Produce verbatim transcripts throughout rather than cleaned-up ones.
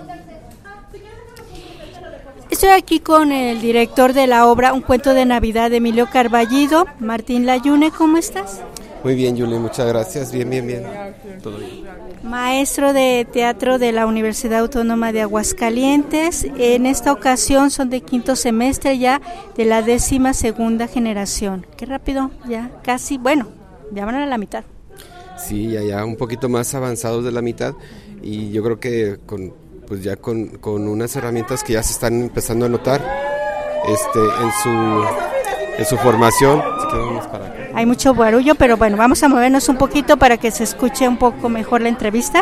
Estoy aquí con el director de la obra Un cuento de Navidad, Emilio Carballido. Martín Layune, ¿cómo estás? Muy bien, Yuli, muchas gracias. Bien, bien, bien. Todo bien. Maestro de teatro de la Universidad Autónoma de Aguascalientes. En esta ocasión son de quinto semestre ya, de la décima segunda generación. Qué rápido, ya casi, bueno, ya van a la mitad. Sí, ya, ya un poquito más avanzados de la mitad, y yo creo que con, pues ya con, con unas herramientas que ya se están empezando a notar este, en su, en su formación. Así que vamos para acá. Hay mucho barullo, pero bueno, vamos a movernos un poquito para que se escuche un poco mejor la entrevista.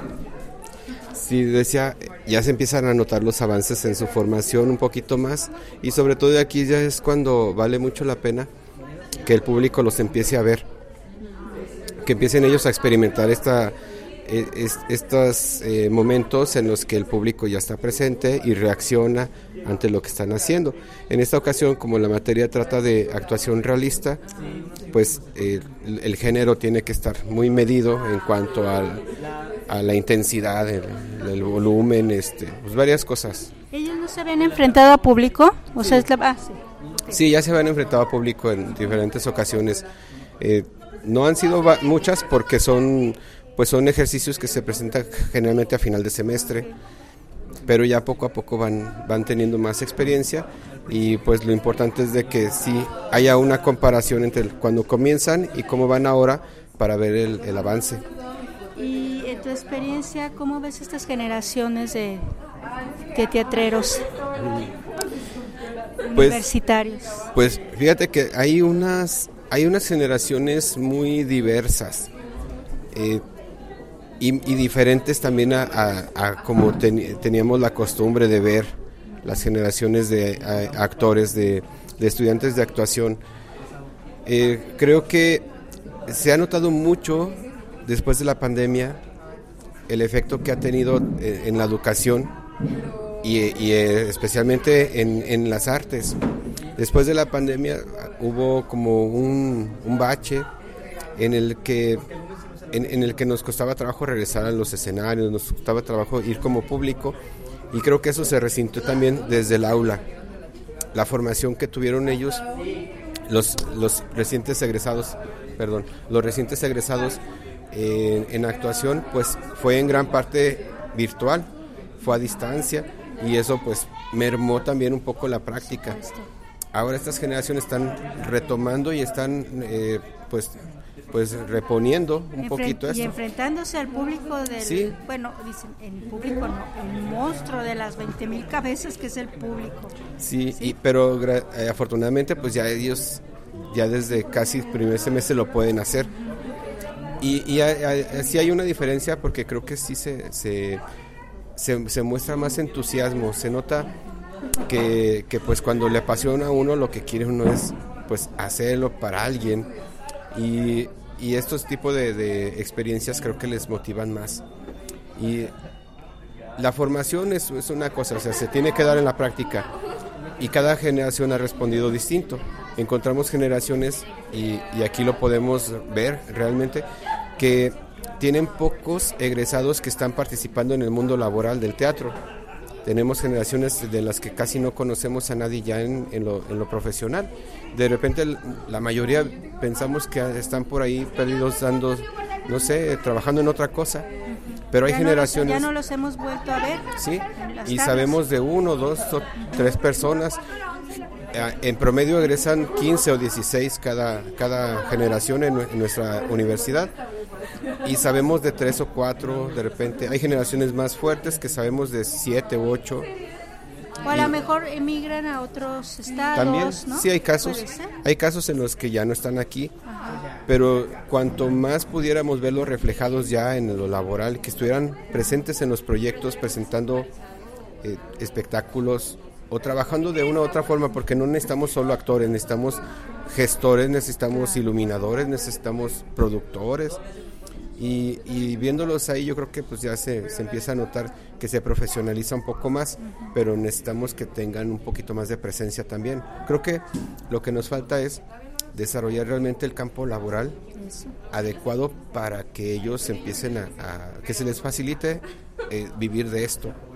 Sí, decía, ya se empiezan a notar los avances en su formación un poquito más, y sobre todo de aquí ya es cuando vale mucho la pena que el público los empiece a ver, que empiecen ellos a experimentar esta, es, estos eh, momentos en los que el público ya está presente y reacciona ante lo que están haciendo. En esta ocasión, como la materia trata de actuación realista, pues eh, el, el género tiene que estar muy medido en cuanto al, a la intensidad, el, el volumen, este, pues varias cosas. ¿Ellos no se habían enfrentado a público? O sea, es la... ah, sí. Sí, ya se habían enfrentado a público en diferentes ocasiones. Eh, no han sido va- muchas porque son, pues son ejercicios que se presentan generalmente a final de semestre, pero ya poco a poco van, van teniendo más experiencia, y pues lo importante es de que sí haya una comparación entre el, cuando comienzan y cómo van ahora, para ver el, el avance. Y en tu experiencia, ¿cómo ves estas generaciones de, de teatreros Pues, universitarios? Pues fíjate que hay unas, hay unas generaciones muy diversas, eh, y, y diferentes también a, a, a como ten, teníamos la costumbre de ver las generaciones de a, actores, de, de estudiantes de actuación. Eh, creo que se ha notado mucho después de la pandemia el efecto que ha tenido en, en la educación, y, y especialmente en, en las artes. Después de la pandemia hubo como un, un bache en el que en, en el que nos costaba trabajo regresar a los escenarios, nos costaba trabajo ir como público, y creo que eso se resintió también desde el aula. La formación que tuvieron ellos, los, los recientes egresados, perdón, los recientes egresados en, en actuación, pues fue en gran parte virtual, fue a distancia, y eso pues mermó también un poco la práctica. Ahora estas generaciones están retomando y están eh, pues pues reponiendo un Enfrent- poquito y esto. Y enfrentándose al público del, sí. bueno, dicen, el público no, el monstruo de las veinte mil cabezas que es el público. Sí, ¿sí? Y, pero gra- eh, afortunadamente pues ya ellos ya desde casi primer semestre lo pueden hacer. Y, y sí hay una diferencia, porque creo que sí se, se, se, se muestra más entusiasmo, se nota que, que pues cuando le apasiona a uno, lo que quiere uno es pues hacerlo para alguien, y, y estos tipos de, de experiencias creo que les motivan más. Y la formación es, es una cosa, o sea, se tiene que dar en la práctica, y cada generación ha respondido distinto. Encontramos generaciones, y, y aquí lo podemos ver realmente, que tienen pocos egresados que están participando en el mundo laboral del teatro. Tenemos generaciones de las que casi no conocemos a nadie ya en, en, lo, en lo profesional. De repente la mayoría pensamos que están por ahí perdidos, dando, no sé, trabajando en otra cosa. Pero hay ya generaciones... No los, ya no los hemos vuelto a ver. Sí, y sabemos de uno, dos o tres personas. En promedio egresan quince o dieciséis cada, cada generación en, en nuestra universidad, y sabemos de tres o cuatro. De repente hay generaciones más fuertes que sabemos de siete u ocho. O a lo mejor emigran a otros estados, también, ¿no? Sí, hay casos, hay casos en los que ya no están aquí. Ajá. Pero cuanto más pudiéramos verlos reflejados ya en lo laboral, que estuvieran presentes en los proyectos, presentando eh, espectáculos, o trabajando de una u otra forma, porque no necesitamos solo actores, necesitamos gestores, necesitamos iluminadores, necesitamos productores, y, y viéndolos ahí yo creo que pues ya se, se empieza a notar que se profesionaliza un poco más, uh-huh. Pero necesitamos que tengan un poquito más de presencia también. Creo que lo que nos falta es desarrollar realmente el campo laboral Eso. adecuado para que ellos empiecen a, a que se les facilite eh, vivir de esto.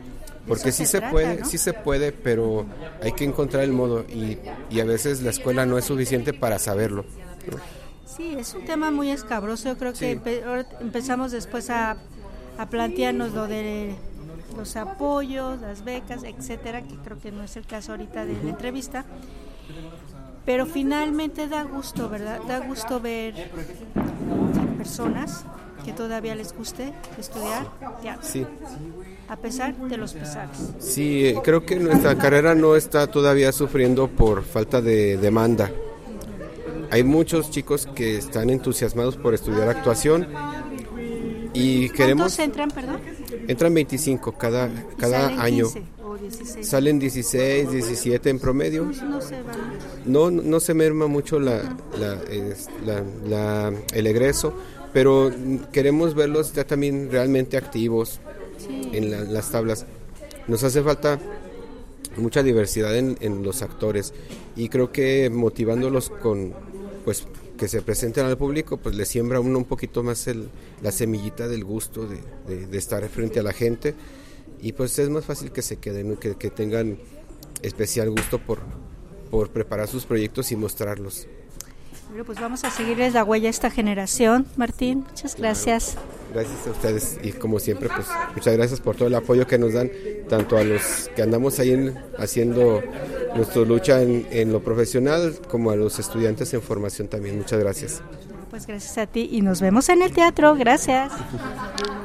Porque sí se, se trata, puede, ¿no? sí se puede, pero hay que encontrar el modo y, y a veces la escuela no es suficiente para saberlo, ¿no? Sí, es un tema muy escabroso. Yo creo que sí. empe- empezamos después a, a plantearnos lo de los apoyos, las becas, etcétera, que creo que no es el caso ahorita de uh-huh. la entrevista. Pero finalmente da gusto, ¿verdad? Da gusto ver personas que todavía les guste estudiar teatro, sí. a pesar de los pesares. Sí, creo que nuestra carrera no está todavía sufriendo por falta de demanda. Hay muchos chicos que están entusiasmados por estudiar actuación y queremos... ¿Cuántos entran, perdón? Entran veinticinco cada, cada año. quince o dieciséis. Salen dieciséis, diecisiete en promedio. Pues no se van. No, no se merma mucho la, la, es, la, la, el egreso, pero queremos verlos ya también realmente activos sí. en la, las tablas. Nos hace falta mucha diversidad en, en los actores y creo que motivándolos con, pues, que se presenten al público, pues le siembra a uno un poquito más el, la semillita del gusto de, de, de estar frente a la gente y pues es más fácil que se queden, ¿no? que, que tengan especial gusto por, por preparar sus proyectos y mostrarlos. Bueno, pues vamos a seguirles la huella a esta generación, Martín. Muchas gracias. Gracias a ustedes y como siempre, pues muchas gracias por todo el apoyo que nos dan, tanto a los que andamos ahí en, haciendo nuestra lucha en, en lo profesional, como a los estudiantes en formación también. Muchas gracias. Pues gracias a ti y nos vemos en el teatro. Gracias.